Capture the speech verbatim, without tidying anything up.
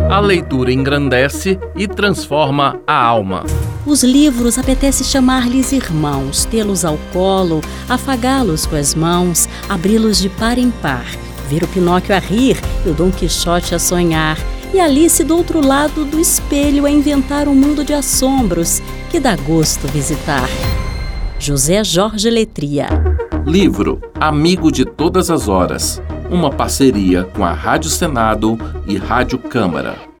A leitura engrandece e transforma a alma. Os livros apetece chamar-lhes irmãos, tê-los ao colo, afagá-los com as mãos, abri-los de par em par, ver o Pinóquio a rir e o Dom Quixote a sonhar, e Alice do outro lado do espelho a inventar um mundo de assombros que dá gosto visitar. José Jorge Letria. Livro Amigo de Todas as Horas, uma parceria com a Rádio Senado e Rádio Câmara.